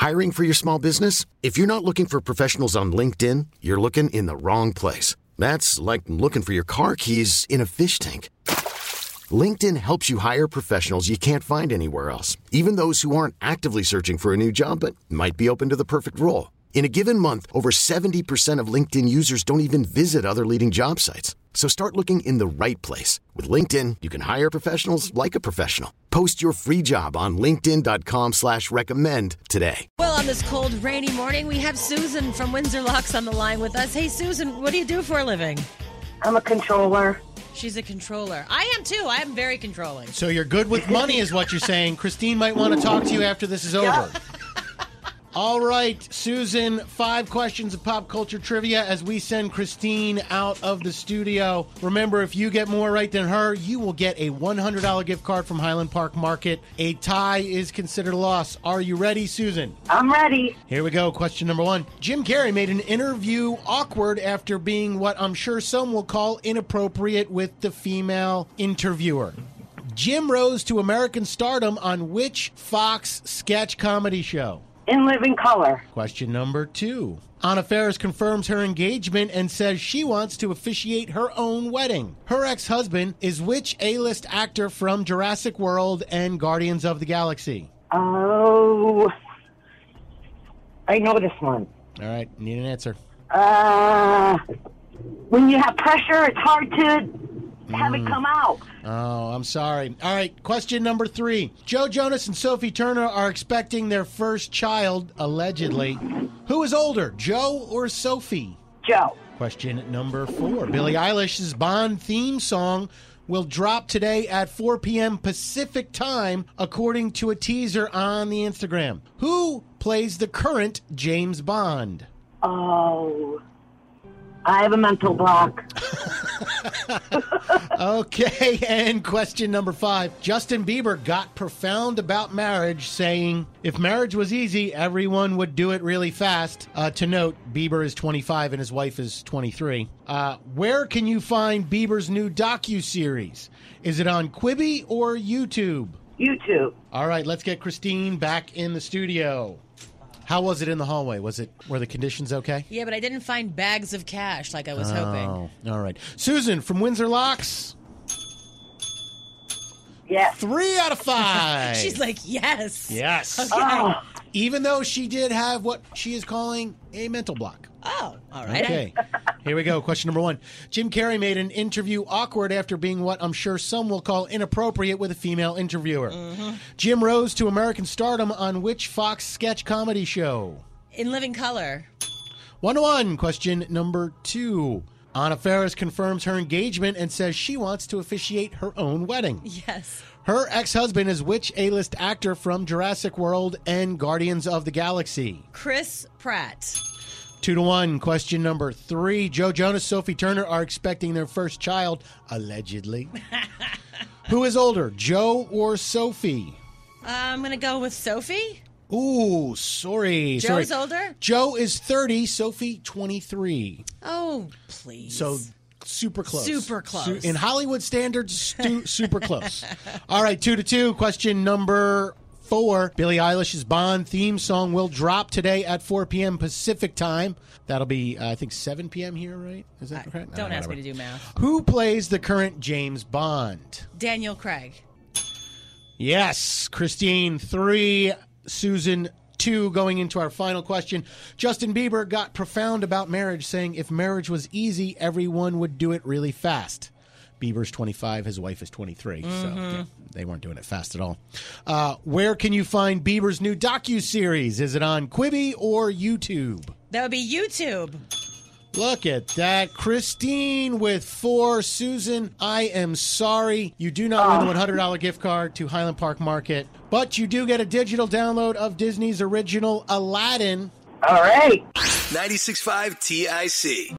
Hiring for your small business? If you're not looking for professionals on LinkedIn, you're looking in the wrong place. That's like looking for your car keys in a fish tank. LinkedIn helps you hire professionals you can't find anywhere else, even those who aren't actively searching for a new job but might be open to the perfect role. In a given month, over 70% of LinkedIn users don't even visit other leading job sites. So start looking in the right place. With LinkedIn, you can hire professionals like a professional. Post your free job on linkedin.com/recommend today. Well, on this cold, rainy morning, we have Susan from Windsor Locks on the line with us. Hey, Susan, what do you do for a living? I'm a controller. She's a controller. I am, too. I am very controlling. So you're good with money is what you're saying. Christine might want to talk to you after this is over. All right, Susan, 5 questions of pop culture trivia as we send Christine out of the studio. Remember, if you get more right than her, you will get a $100 gift card from Highland Park Market. A tie is considered a loss. Are you ready, Susan? I'm ready. Here we go. Question number 1. Jim Carrey made an interview awkward after being what I'm sure some will call inappropriate with the female interviewer. Jim rose to American stardom on which Fox sketch comedy show? In Living Color. Question number 2. Anna Faris confirms her engagement and says she wants to officiate her own wedding. Her ex-husband is which A-list actor from Jurassic World and Guardians of the Galaxy? Oh, I know this one. All right, need an answer. When you have pressure, it's hard to have it come out. Oh, I'm sorry. All right, question number 3. Joe Jonas and Sophie Turner are expecting their first child, allegedly. Who is older, Joe or Sophie? Joe. Question number 4. Billie Eilish's Bond theme song will drop today at 4 p.m. Pacific time, according to a teaser on the Instagram. Who plays the current James Bond? Oh, I have a mental block. Okay, and question number 5. Justin Bieber got profound about marriage, saying, if marriage was easy, everyone would do it really fast. To note, Bieber is 25 and his wife is 23. Where can you find Bieber's new docuseries? Is it on Quibi or YouTube? YouTube. All right, let's get Christine back in the studio. How was it in the hallway? Were the conditions okay? Yeah, but I didn't find bags of cash like I was hoping. Oh, all right. Susan from Windsor Locks. Yes. 3 out of 5. She's like, yes. Yes. Okay. Oh, Even though she did have what she is calling a mental block. Oh, all right. Okay. Here we go. Question number 1. Jim Carrey made an interview awkward after being what I'm sure some will call inappropriate with a female interviewer. Jim rose to American stardom on which Fox sketch comedy show? In Living Color. 1-1. Question number 2. Anna Faris confirms her engagement and says she wants to officiate her own wedding. Yes. Her ex-husband is which A-list actor from Jurassic World and Guardians of the Galaxy? Chris Pratt. 2-1. Question number 3. Joe Jonas, Sophie Turner are expecting their first child, allegedly. Who is older, Joe or Sophie? I'm going to go with Sophie. Ooh, sorry. Joe's older? Joe is 30, Sophie 23. Oh, please. So super close. Super close. In Hollywood standards, super close. All right, 2-2. Question number 4. Billie Eilish's Bond theme song will drop today at 4 p.m. Pacific time. That'll be, I think, 7 p.m. here, right? Is that correct? Don't ask me to do math. Who plays the current James Bond? Daniel Craig. Yes. Christine, 3. Susan, 2. Going into our final question. Justin Bieber got profound about marriage, saying if marriage was easy, everyone would do it really fast. Bieber's 25, his wife is 23, so yeah, they weren't doing it fast at all. Where can you find Bieber's new docuseries? Is it on Quibi or YouTube? That would be YouTube. Look at that. Christine with 4. Susan, I am sorry. You do not win the $100 gift card to Highland Park Market, but you do get a digital download of Disney's original Aladdin. all right. 96.5 TIC.